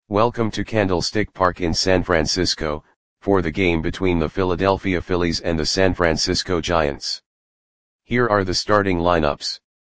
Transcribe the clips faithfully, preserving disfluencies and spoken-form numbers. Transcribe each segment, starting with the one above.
Welcome to Candlestick Park in San Francisco, for the game between the Philadelphia Phillies and the San Francisco Giants. Here are the starting lineups.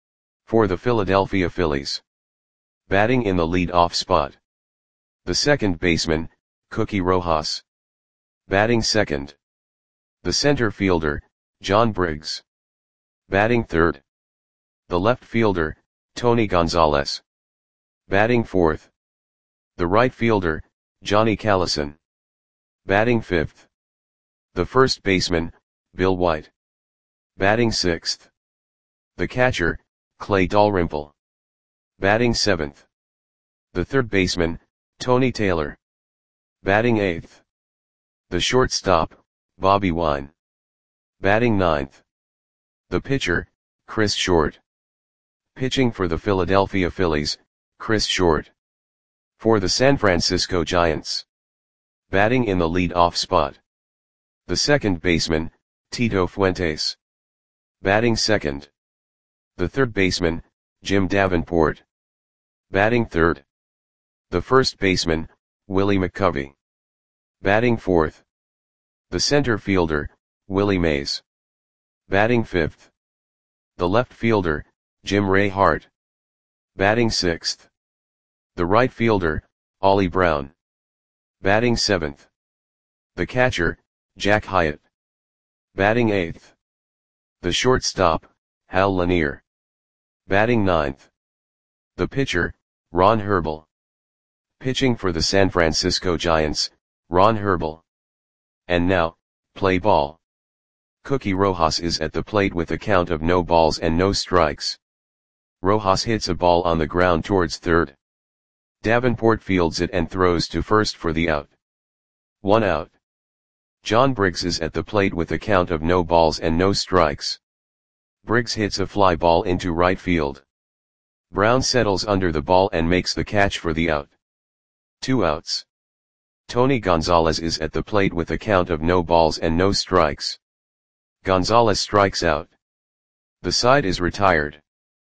For the Philadelphia Phillies. Batting in the lead-off spot. The second baseman, Cookie Rojas. Batting second. The center fielder, John Briggs. Batting third. The left fielder, Tony Gonzalez. Batting fourth. The right fielder, Johnny Callison. Batting fifth. The first baseman, Bill White. Batting sixth. The catcher, Clay Dalrymple. Batting seventh. The third baseman, Tony Taylor. Batting eighth. The shortstop, Bobby Wine. Batting ninth. The pitcher, Chris Short. Pitching for the Philadelphia Phillies, Chris Short. For the San Francisco Giants. Batting in the lead-off spot. The second baseman, Tito Fuentes. Batting second. The third baseman, Jim Davenport. Batting third. The first baseman, Willie McCovey. Batting fourth. The center fielder, Willie Mays. Batting fifth. The left fielder, Jim Ray Hart. Batting sixth. The right fielder, Ollie Brown. Batting seventh. The catcher, Jack Hyatt. Batting eighth. The shortstop, Hal Lanier. Batting ninth. The pitcher, Ron Herbel. Pitching for the San Francisco Giants, Ron Herbel. And now, play ball. Cookie Rojas is at the plate with a count of no balls and no strikes. Rojas hits a ball on the ground towards third. Davenport fields it and throws to first for the out. One out. John Briggs is at the plate with a count of no balls and no strikes. Briggs hits a fly ball into right field. Brown settles under the ball and makes the catch for the out. Two outs. Tony Gonzalez is at the plate with a count of no balls and no strikes. Gonzalez strikes out. The side is retired.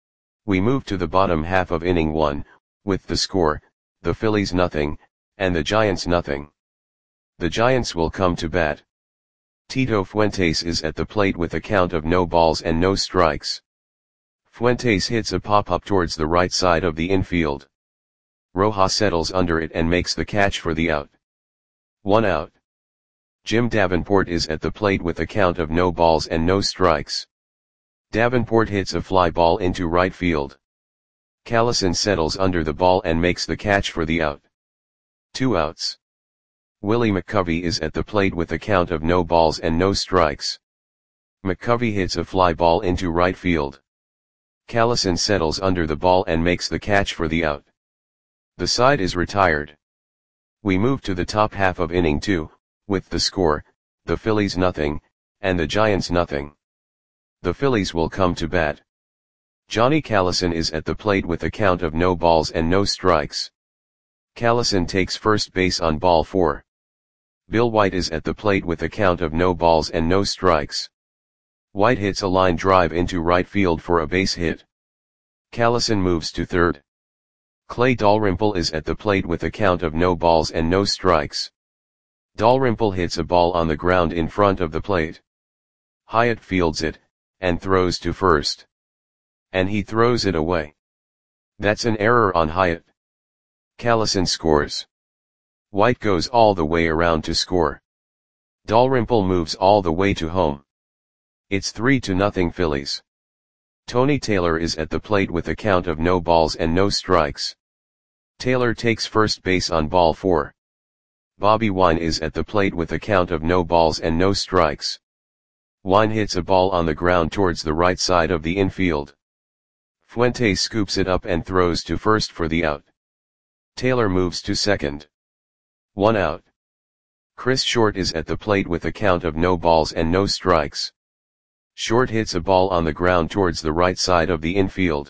We move to the bottom half of inning one, with the score, the Phillies nothing, and the Giants nothing. The Giants will come to bat. Tito Fuentes is at the plate with a count of no balls and no strikes. Fuentes hits a pop-up towards the right side of the infield. Rojas settles under it and makes the catch for the out. One out. Jim Davenport is at the plate with a count of no balls and no strikes. Davenport hits a fly ball into right field. Callison settles under the ball and makes the catch for the out. Two outs. Willie McCovey is at the plate with a count of no balls and no strikes. McCovey hits a fly ball into right field. Callison settles under the ball and makes the catch for the out. The side is retired. We move to the top half of inning two, with the score, the Phillies nothing, and the Giants nothing. The Phillies will come to bat. Johnny Callison is at the plate with a count of no balls and no strikes. Callison takes first base on ball four. Bill White is at the plate with a count of no balls and no strikes. White hits a line drive into right field for a base hit. Callison moves to third. Clay Dalrymple is at the plate with a count of no balls and no strikes. Dalrymple hits a ball on the ground in front of the plate. Hyatt fields it, and throws to first. And he throws it away. That's an error on Hyatt. Callison scores. White goes all the way around to score. Dalrymple moves all the way to home. It's three to nothing Phillies. Tony Taylor is at the plate with a count of no balls and no strikes. Taylor takes first base on ball four. Bobby Wine is at the plate with a count of no balls and no strikes. Wine hits a ball on the ground towards the right side of the infield. Fuentes scoops it up and throws to first for the out. Taylor moves to second. One out. Chris Short is at the plate with a count of no balls and no strikes. Short hits a ball on the ground towards the right side of the infield.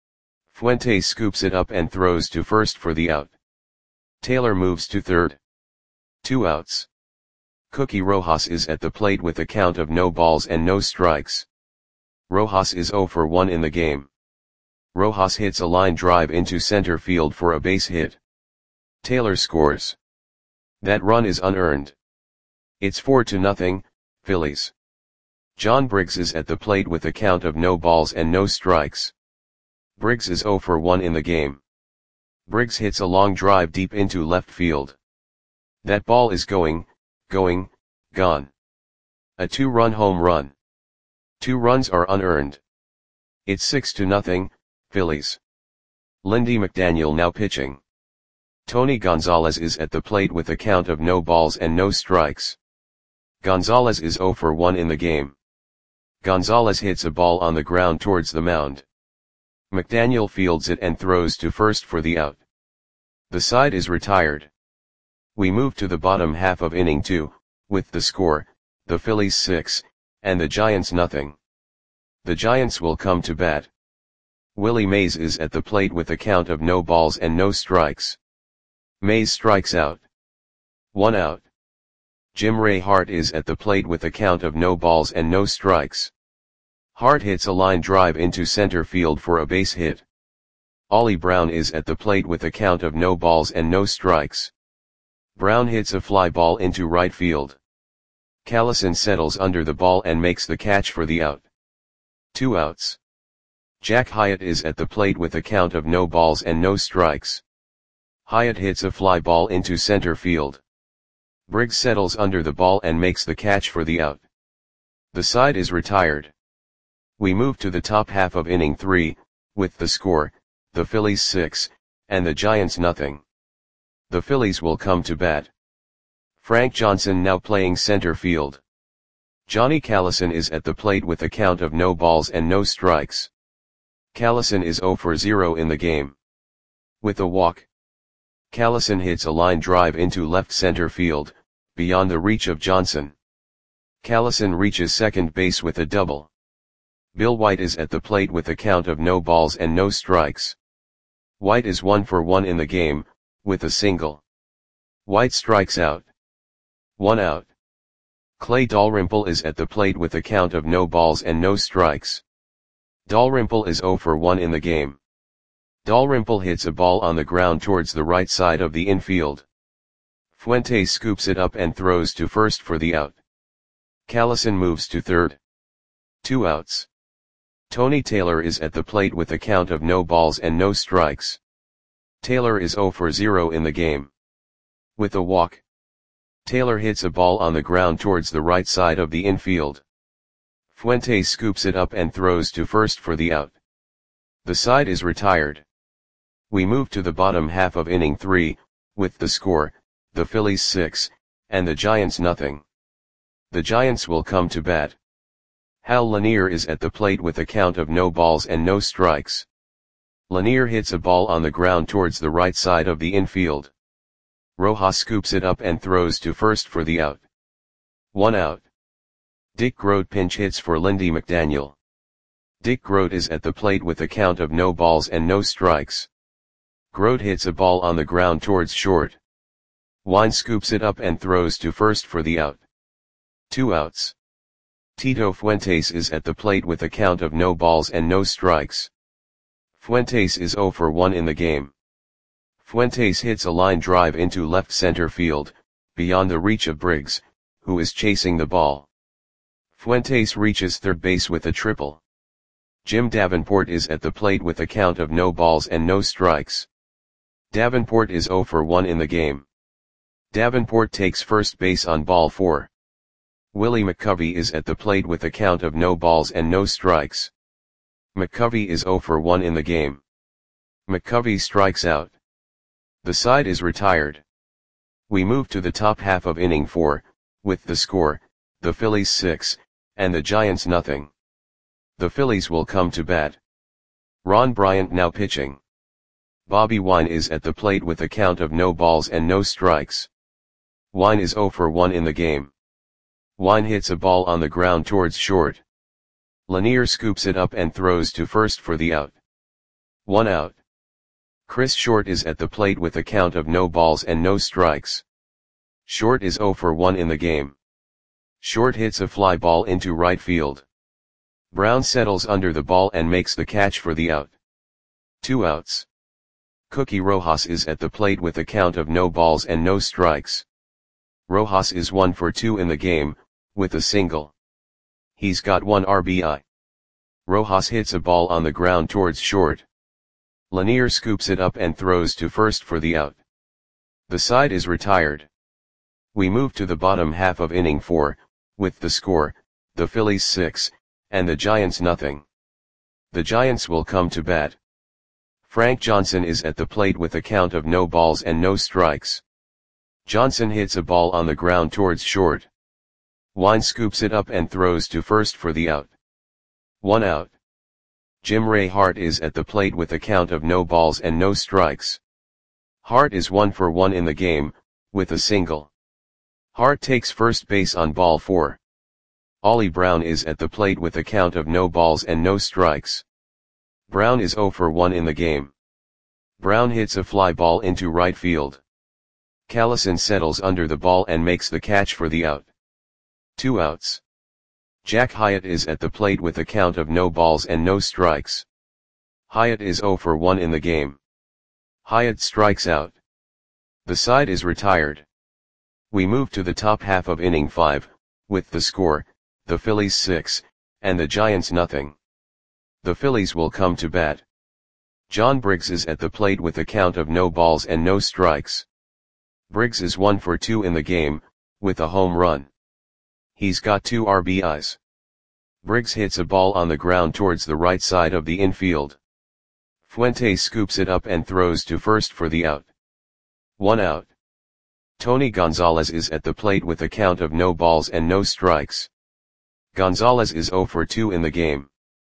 Fuentes scoops it up and throws to first for the out. Taylor moves to third. Two outs. Cookie Rojas is at the plate with a count of no balls and no strikes. Rojas is zero for one in the game. Rojas hits a line drive into center field for a base hit. Taylor scores. That run is unearned. It's four to nothing, Phillies. John Briggs is at the plate with a count of no balls and no strikes. Briggs is oh for one in the game. Briggs hits a long drive deep into left field. That ball is going, going, gone. A two-run home run. Two runs are unearned. It's six to nothing, Phillies. Lindy McDaniel now pitching. Tony Gonzalez is at the plate with a count of no balls and no strikes. Gonzalez is oh for one in the game. Gonzalez hits a ball on the ground towards the mound. McDaniel fields it and throws to first for the out. The side is retired. We move to the bottom half of inning two, with the score, the Phillies six, and the Giants nothing. The Giants will come to bat. Willie Mays is at the plate with a count of no balls and no strikes. Mays strikes out. One out. Jim Ray Hart is at the plate with a count of no balls and no strikes. Hart hits a line drive into center field for a base hit. Ollie Brown is at the plate with a count of no balls and no strikes. Brown hits a fly ball into right field. Callison settles under the ball and makes the catch for the out. Two outs. Jack Hyatt is at the plate with a count of no balls and no strikes. Hyatt hits a fly ball into center field. Briggs settles under the ball and makes the catch for the out. The side is retired. We move to the top half of inning three, with the score, the Phillies six, and the Giants nothing. The Phillies will come to bat. Frank Johnson now playing center field. Johnny Callison is at the plate with a count of no balls and no strikes. Callison is oh for zero in the game. With a walk. Callison hits a line drive into left center field, beyond the reach of Johnson. Callison reaches second base with a double. Bill White is at the plate with a count of no balls and no strikes. White is one for one in the game, with a single. White strikes out. One out. Clay Dalrymple is at the plate with a count of no balls and no strikes. Dalrymple is oh for one in the game. Dalrymple hits a ball on the ground towards the right side of the infield. Fuentes scoops it up and throws to first for the out. Callison moves to third. Two outs. Tony Taylor is at the plate with a count of no balls and no strikes. Taylor is oh for zero in the game. With a walk. Taylor hits a ball on the ground towards the right side of the infield. Fuentes scoops it up and throws to first for the out. The side is retired. We move to the bottom half of inning three, with the score, the Phillies six, and the Giants nothing. The Giants will come to bat. Hal Lanier is at the plate with a count of no balls and no strikes. Lanier hits a ball on the ground towards the right side of the infield. Rojas scoops it up and throws to first for the out. One out. Dick Groat pinch hits for Lindy McDaniel. Dick Groat is at the plate with a count of no balls and no strikes. Groat hits a ball on the ground towards short. Wine scoops it up and throws to first for the out. Two outs. Tito Fuentes is at the plate with a count of no balls and no strikes. Fuentes is oh for one in the game. Fuentes hits a line drive into left center field, beyond the reach of Briggs, who is chasing the ball. Fuentes reaches third base with a triple. Jim Davenport is at the plate with a count of no balls and no strikes. Davenport is oh for one in the game. Davenport takes first base on ball four. Willie McCovey is at the plate with a count of no balls and no strikes. McCovey is oh for one in the game. McCovey strikes out. The side is retired. We move to the top half of inning four, with the score, the Phillies six, and the Giants nothing. The Phillies will come to bat. Ron Bryant now pitching. Bobby Wine is at the plate with a count of no balls and no strikes. Wine is oh for one in the game. Wine hits a ball on the ground towards short. Lanier scoops it up and throws to first for the out. One out. Chris Short is at the plate with a count of no balls and no strikes. Short is oh for one in the game. Short hits a fly ball into right field. Brown settles under the ball and makes the catch for the out. Two outs. Cookie Rojas is at the plate with a count of no balls and no strikes. Rojas is one for two in the game, with a single. He's got one R B I. Rojas hits a ball on the ground towards short. Lanier scoops it up and throws to first for the out. The side is retired. We move to the bottom half of inning four, with the score, the Phillies six, and the Giants nothing. The Giants will come to bat. Frank Johnson is at the plate with a count of no balls and no strikes. Johnson hits a ball on the ground towards short. Wine scoops it up and throws to first for the out. One out. Jim Ray Hart is at the plate with a count of no balls and no strikes. Hart is one for one in the game, with a single. Hart takes first base on ball four. Ollie Brown is at the plate with a count of no balls and no strikes. Brown is zero for one in the game. Brown hits a fly ball into right field. Callison settles under the ball and makes the catch for the out. Two outs. Jack Hyatt is at the plate with a count of no balls and no strikes. Hyatt is zero for one in the game. Hyatt strikes out. The side is retired. We move to the top half of inning five, with the score, the Phillies six, and the Giants nothing. The Phillies will come to bat. John Briggs is at the plate with a count of no balls and no strikes. Briggs is one for two in the game, with a home run. He's got two R B Is. Briggs hits a ball on the ground towards the right side of the infield. Fuentes scoops it up and throws to first for the out. One out. Tony Gonzalez is at the plate with a count of no balls and no strikes. Gonzalez is zero for two in the game.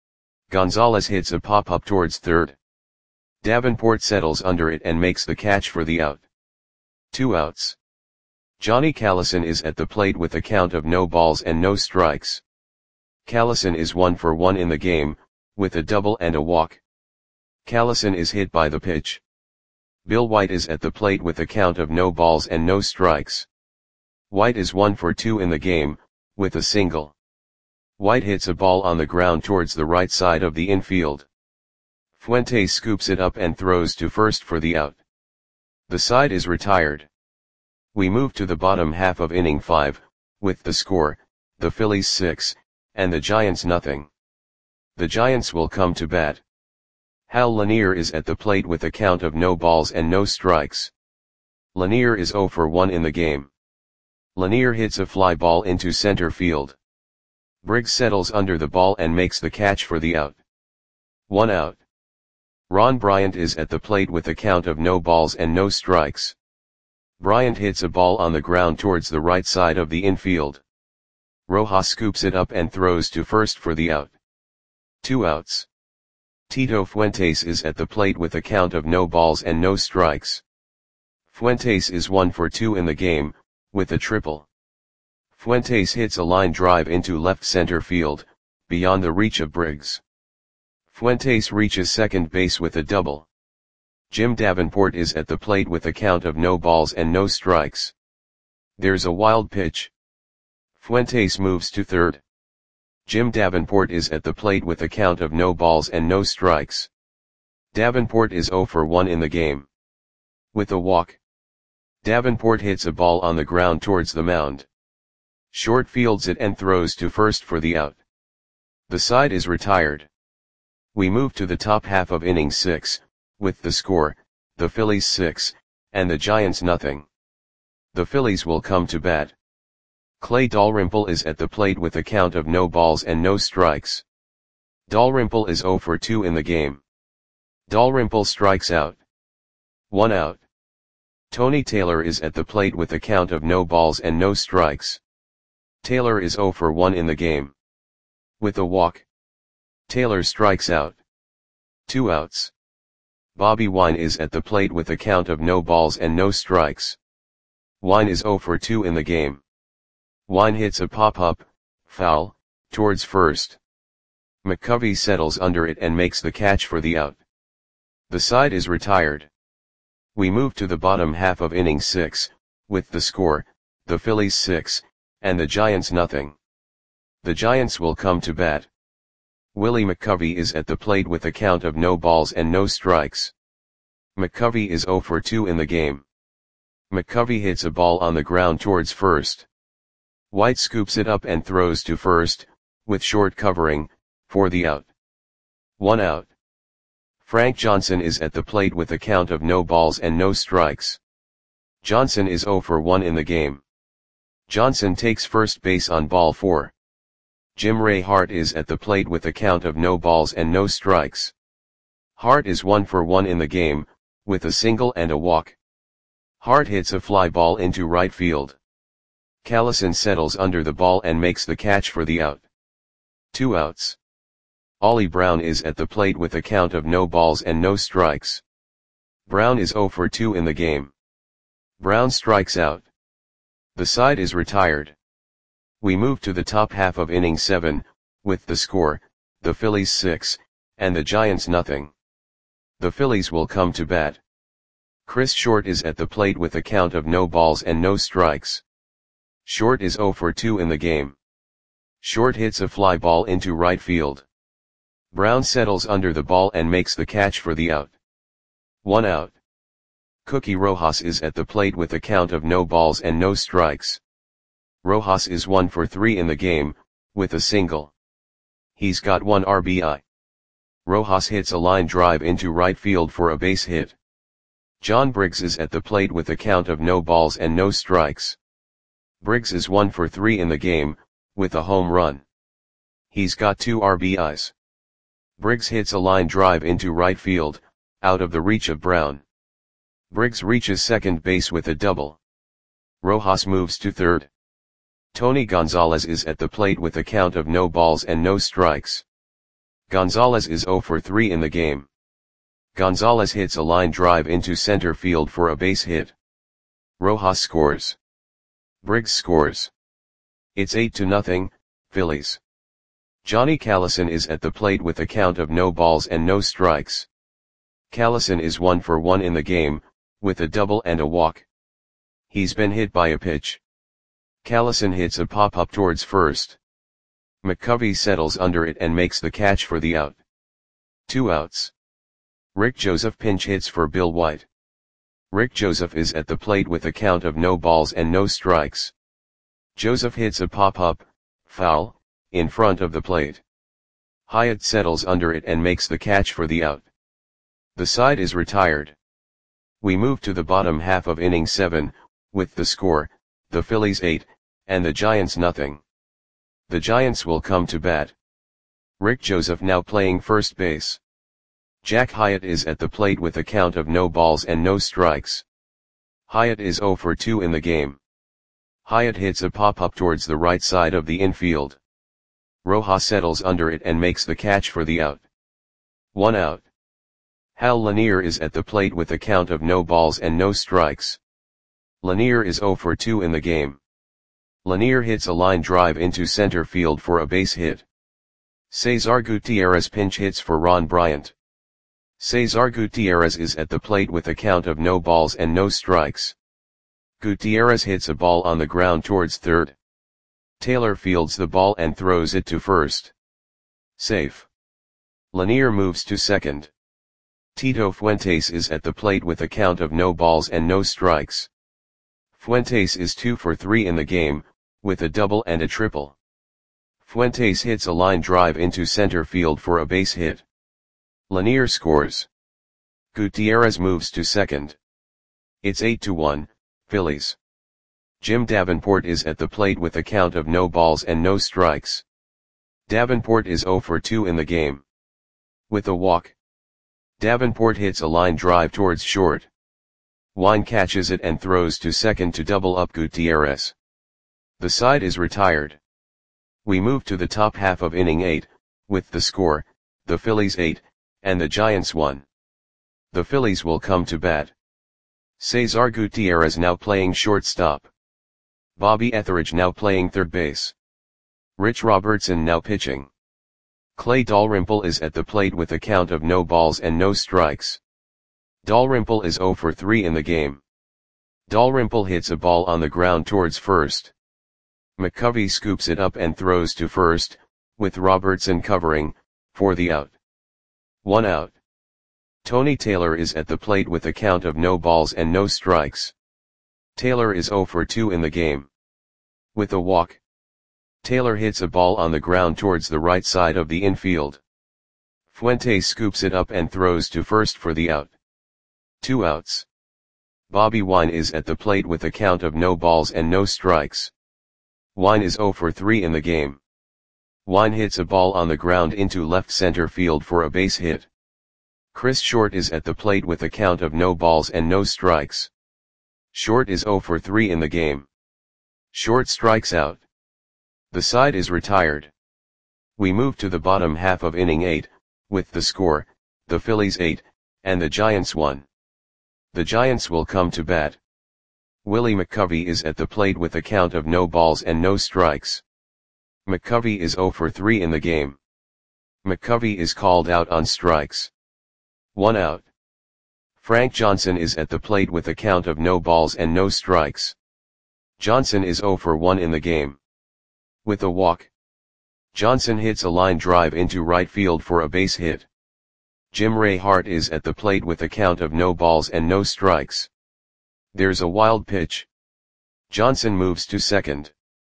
Gonzalez hits a pop-up towards third. Davenport settles under it and makes the catch for the out. Two outs. Johnny Callison is at the plate with a count of no balls and no strikes. Callison is one for one in the game, with a double and a walk. Callison is hit by the pitch. Bill White is at the plate with a count of no balls and no strikes. White is one for two in the game, with a single. White hits a ball on the ground towards the right side of the infield. Fuentes scoops it up and throws to first for the out. The side is retired. We move to the bottom half of inning five, with the score, the Phillies six, and the Giants nothing. The Giants will come to bat. Hal Lanier is at the plate with a count of no balls and no strikes. Lanier is zero for one in the game. Lanier hits a fly ball into center field. Briggs settles under the ball and makes the catch for the out. One out. Ron Bryant is at the plate with a count of no balls and no strikes. Bryant hits a ball on the ground towards the right side of the infield. Rojas scoops it up and throws to first for the out. Two outs. Tito Fuentes is at the plate with a count of no balls and no strikes. Fuentes is one for two in the game, with a triple. Fuentes hits a line drive into left center field, beyond the reach of Briggs. Fuentes reaches second base with a double. Jim Davenport is at the plate with a count of no balls and no strikes. There's a wild pitch. Fuentes moves to third. Jim Davenport is at the plate with a count of no balls and no strikes. Davenport is zero for one in the game. With a walk. Davenport hits a ball on the ground towards the mound. Short fields it and throws to first for the out. The side is retired. We move to the top half of inning six, with the score, the Phillies six, and the Giants nothing. The Phillies will come to bat. Clay Dalrymple is at the plate with a count of no balls and no strikes. Dalrymple is zero for two in the game. Dalrymple strikes out. One out. Tony Taylor is at the plate with a count of no balls and no strikes. Taylor is zero for one in the game. With a walk. Taylor strikes out. Two outs. Bobby Wine is at the plate with a count of no balls and no strikes. Wine is zero for two in the game. Wine hits a pop-up, foul, towards first. McCovey settles under it and makes the catch for the out. The side is retired. We move to the bottom half of inning six, with the score, the Phillies six, and the Giants nothing. The Giants will come to bat. Willie McCovey is at the plate with a count of no balls and no strikes. McCovey is zero for two in the game. McCovey hits a ball on the ground towards first. White scoops it up and throws to first, with Short covering, for the out. One out. Frank Johnson is at the plate with a count of no balls and no strikes. Johnson is zero for one in the game. Johnson takes first base on ball four. Jim Ray Hart is at the plate with a count of no balls and no strikes. Hart is one for one in the game, with a single and a walk. Hart hits a fly ball into right field. Callison settles under the ball and makes the catch for the out. Two outs. Ollie Brown is at the plate with a count of no balls and no strikes. Brown is zero for two in the game. Brown strikes out. The side is retired. We move to the top half of inning seven, with the score, the Phillies six, and the Giants nothing. The Phillies will come to bat. Chris Short is at the plate with a count of no balls and no strikes. Short is zero for two in the game. Short hits a fly ball into right field. Brown settles under the ball and makes the catch for the out. One out. Cookie Rojas is at the plate with a count of no balls and no strikes. Rojas is one for three in the game, with a single. He's got one R B I. Rojas hits a line drive into right field for a base hit. John Briggs is at the plate with a count of no balls and no strikes. Briggs is one for three in the game, with a home run. He's got two R B Is. Briggs hits a line drive into right field, out of the reach of Brown. Briggs reaches second base with a double. Rojas moves to third. Tony Gonzalez is at the plate with a count of no balls and no strikes. Gonzalez is zero for three in the game. Gonzalez hits a line drive into center field for a base hit. Rojas scores. Briggs scores. It's eight to nothing, Phillies. Johnny Callison is at the plate with a count of no balls and no strikes. Callison is one for one in the game, with a double and a walk. He's been hit by a pitch. Callison hits a pop-up towards first. McCovey settles under it and makes the catch for the out. Two outs. Rick Joseph pinch hits for Bill White. Rick Joseph is at the plate with a count of no balls and no strikes. Joseph hits a pop-up, foul, in front of the plate. Hyatt settles under it and makes the catch for the out. The side is retired. We move to the bottom half of inning seven, with the score, the Phillies eight, and the Giants nothing. The Giants will come to bat. Rick Joseph now playing first base. Jack Hyatt is at the plate with a count of no balls and no strikes. Hyatt is zero for two in the game. Hyatt hits a pop-up towards the right side of the infield. Rojas settles under it and makes the catch for the out. One out. Hal Lanier is at the plate with a count of no balls and no strikes. Lanier is zero for two in the game. Lanier hits a line drive into center field for a base hit. Cesar Gutierrez pinch hits for Ron Bryant. Cesar Gutierrez is at the plate with a count of no balls and no strikes. Gutierrez hits a ball on the ground towards third. Taylor fields the ball and throws it to first. Safe. Lanier moves to second. Tito Fuentes is at the plate with a count of no balls and no strikes. Fuentes is two for three in the game, with a double and a triple. Fuentes hits a line drive into center field for a base hit. Lanier scores. Gutierrez moves to second. It's eight to one, Phillies. Jim Davenport is at the plate with a count of no balls and no strikes. Davenport is zero for two in the game. With a walk. Davenport hits a line drive towards short. Wine catches it and throws to second to double up Gutierrez. The side is retired. We move to the top half of inning eight, with the score, the Phillies eight, and the Giants one. The Phillies will come to bat. Cesar Gutierrez now playing shortstop. Bobby Etheridge now playing third base. Rich Robertson now pitching. Clay Dalrymple is at the plate with a count of no balls and no strikes. Dalrymple is zero for three in the game. Dalrymple hits a ball on the ground towards first. McCovey scoops it up and throws to first, with Robertson covering, for the out. One out. Tony Taylor is at the plate with a count of no balls and no strikes. Taylor is zero for two in the game. With a walk, Taylor hits a ball on the ground towards the right side of the infield. Fuentes scoops it up and throws to first for the out. Two outs. Bobby Wine is at the plate with a count of no balls and no strikes. Wine is zero for three in the game. Wine hits a ball on the ground into left center field for a base hit. Chris Short is at the plate with a count of no balls and no strikes. Short is zero for three in the game. Short strikes out. The side is retired. We move to the bottom half of inning eight, with the score, the Phillies eight, and the Giants one. The Giants will come to bat. Willie McCovey is at the plate with a count of no balls and no strikes. McCovey is zero for three in the game. McCovey is called out on strikes. One out. Frank Johnson is at the plate with a count of no balls and no strikes. Johnson is zero for one in the game. With a walk, Johnson hits a line drive into right field for a base hit. Jim Ray Hart is at the plate with a count of no balls and no strikes. There's a wild pitch. Johnson moves to second.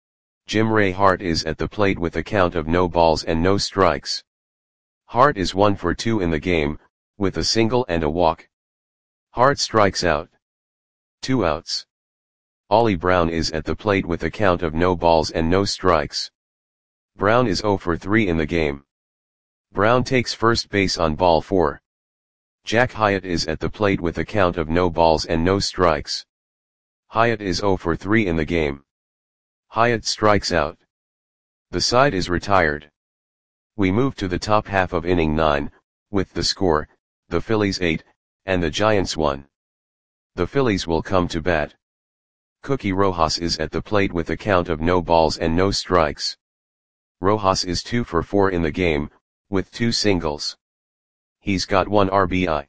Jim Ray Hart is at the plate with a count of no balls and no strikes. Hart is one for two in the game, with a single and a walk. Hart strikes out. Two outs. Ollie Brown is at the plate with a count of no balls and no strikes. Brown is zero for three in the game. Brown takes first base on ball four. Jack Hyatt is at the plate with a count of no balls and no strikes. Hyatt is zero for three in the game. Hyatt strikes out. The side is retired. We move to the top half of inning nine, with the score, the Phillies eight, and the Giants one. The Phillies will come to bat. Cookie Rojas is at the plate with a count of no balls and no strikes. Rojas is two for four in the game, with two singles. He's got one R B I.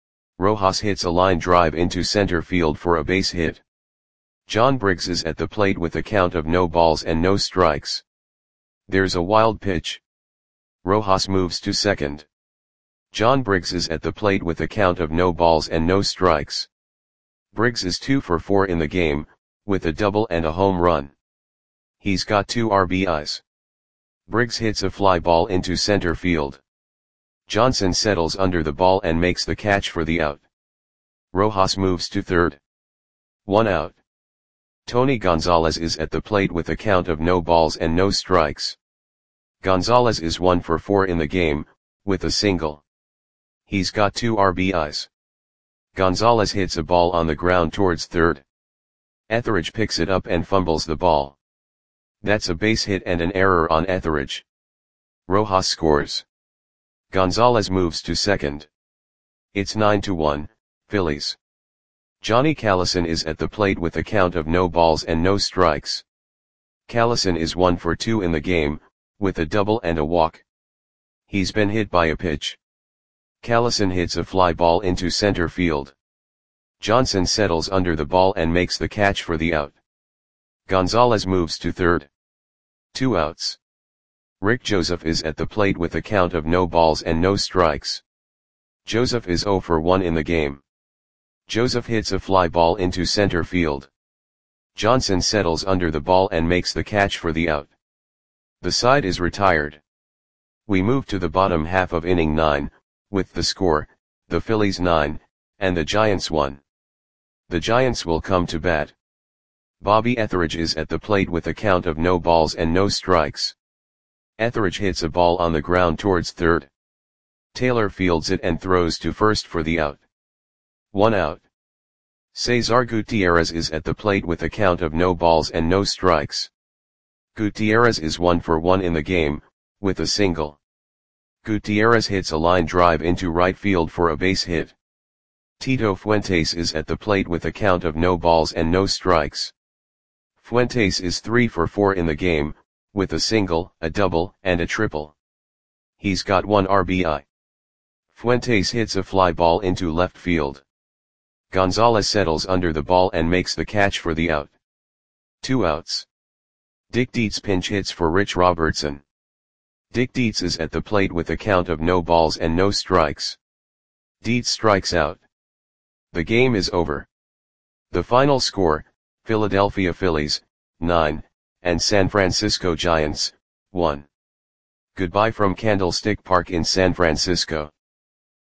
Rojas hits a line drive into center field for a base hit. John Briggs is at the plate with a count of no balls and no strikes. There's a wild pitch. Rojas moves to second. John Briggs is at the plate with a count of no balls and no strikes. Briggs is two for four in the game, with a double and a home run. He's got two R B Is. Briggs hits a fly ball into center field. Johnson settles under the ball and makes the catch for the out. Rojas moves to third. One out. Tony Gonzalez is at the plate with a count of no balls and no strikes. Gonzalez is one for four in the game, with a single. He's got two R B Is. Gonzalez hits a ball on the ground towards third. Etheridge picks it up and fumbles the ball. That's a base hit and an error on Etheridge. Rojas scores. Gonzalez moves to second. It's nine to one, Phillies. Johnny Callison is at the plate with a count of no balls and no strikes. Callison is one for two in the game, with a double and a walk. He's been hit by a pitch. Callison hits a fly ball into center field. Johnson settles under the ball and makes the catch for the out. Gonzalez moves to third. Two outs. Rick Joseph is at the plate with a count of no balls and no strikes. Joseph is zero for one in the game. Joseph hits a fly ball into center field. Johnson settles under the ball and makes the catch for the out. The side is retired. We move to the bottom half of inning nine, with the score, the Phillies nine, and the Giants one. The Giants will come to bat. Bobby Etheridge is at the plate with a count of no balls and no strikes. Etheridge hits a ball on the ground towards third. Taylor fields it and throws to first for the out. One out. Cesar Gutierrez is at the plate with a count of no balls and no strikes. Gutierrez is one for one in the game, with a single. Gutierrez hits a line drive into right field for a base hit. Tito Fuentes is at the plate with a count of no balls and no strikes. Fuentes is three for four in the game, with a single, a double, and a triple. He's got one R B I. Fuentes hits a fly ball into left field. Gonzalez settles under the ball and makes the catch for the out. Two outs. Dick Dietz pinch hits for Rich Robertson. Dick Dietz is at the plate with a count of no balls and no strikes. Dietz strikes out. The game is over. The final score, Philadelphia Phillies, nine, and San Francisco Giants, one. Goodbye from Candlestick Park in San Francisco.